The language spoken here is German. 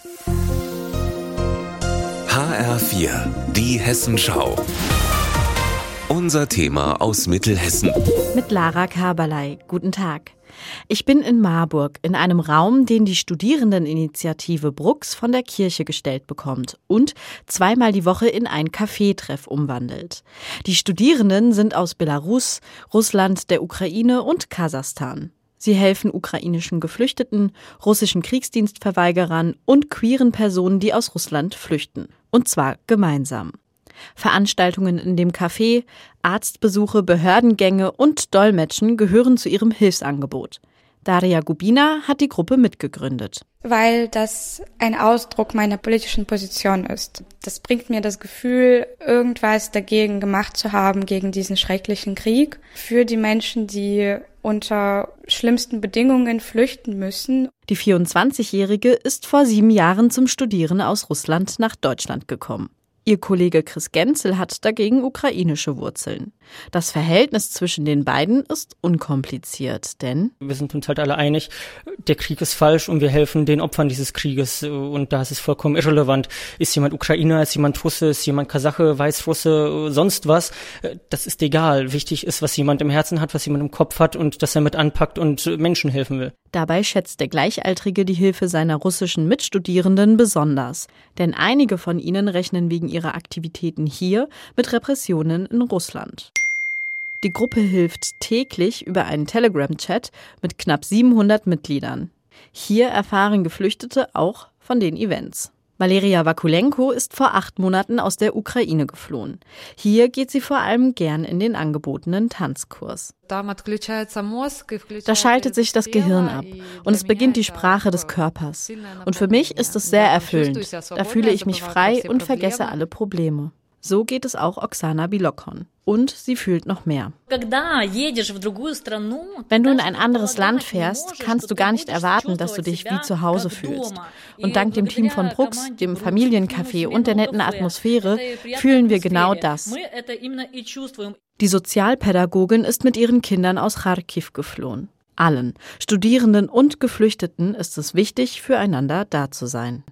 HR4, die Hessenschau. Unser Thema aus Mittelhessen. Mit Lara Kaberlei. Guten Tag. Ich bin in Marburg, in einem Raum, den die Studierendeninitiative Brux von der Kirche gestellt bekommt und zweimal die Woche in ein Kaffeetreff umwandelt. Die Studierenden sind aus Belarus, Russland, der Ukraine und Kasachstan. Sie helfen ukrainischen Geflüchteten, russischen Kriegsdienstverweigerern und queeren Personen, die aus Russland flüchten. Und zwar gemeinsam. Veranstaltungen in dem Café, Arztbesuche, Behördengänge und Dolmetschen gehören zu ihrem Hilfsangebot. Daria Gubina hat die Gruppe mitgegründet. Weil das ein Ausdruck meiner politischen Position ist. Das bringt mir das Gefühl, irgendwas dagegen gemacht zu haben, gegen diesen schrecklichen Krieg. Für die Menschen, die unter schlimmsten Bedingungen flüchten müssen. Die 24-Jährige ist vor 7 Jahren zum Studieren aus Russland nach Deutschland gekommen. Ihr Kollege Chris Genzel hat dagegen ukrainische Wurzeln. Das Verhältnis zwischen den beiden ist unkompliziert, denn wir sind uns halt alle einig, der Krieg ist falsch und wir helfen den Opfern dieses Krieges. Und da ist es vollkommen irrelevant. Ist jemand Ukrainer, ist jemand Russe, ist jemand Kasache, Weißrusse, sonst was. Das ist egal. Wichtig ist, was jemand im Herzen hat, was jemand im Kopf hat und dass er mit anpackt und Menschen helfen will. Dabei schätzt der Gleichaltrige die Hilfe seiner russischen Mitstudierenden besonders. Denn einige von ihnen rechnen wegen ihrer Aktivitäten hier mit Repressionen in Russland. Die Gruppe hilft täglich über einen Telegram-Chat mit knapp 700 Mitgliedern. Hier erfahren Geflüchtete auch von den Events. Valeria Vakulenko ist vor 8 Monaten aus der Ukraine geflohen. Hier geht sie vor allem gern in den angebotenen Tanzkurs. Da schaltet sich das Gehirn ab und es beginnt die Sprache des Körpers. Und für mich ist es sehr erfüllend. Da fühle ich mich frei und vergesse alle Probleme. So geht es auch Oksana Bilokon. Und sie fühlt noch mehr. Wenn du in ein anderes Land fährst, kannst du gar nicht erwarten, dass du dich wie zu Hause fühlst. Und dank dem Team von Brux, dem Familiencafé und der netten Atmosphäre fühlen wir genau das. Die Sozialpädagogin ist mit ihren Kindern aus Charkiw geflohen. Allen, Studierenden und Geflüchteten, ist es wichtig, füreinander da zu sein.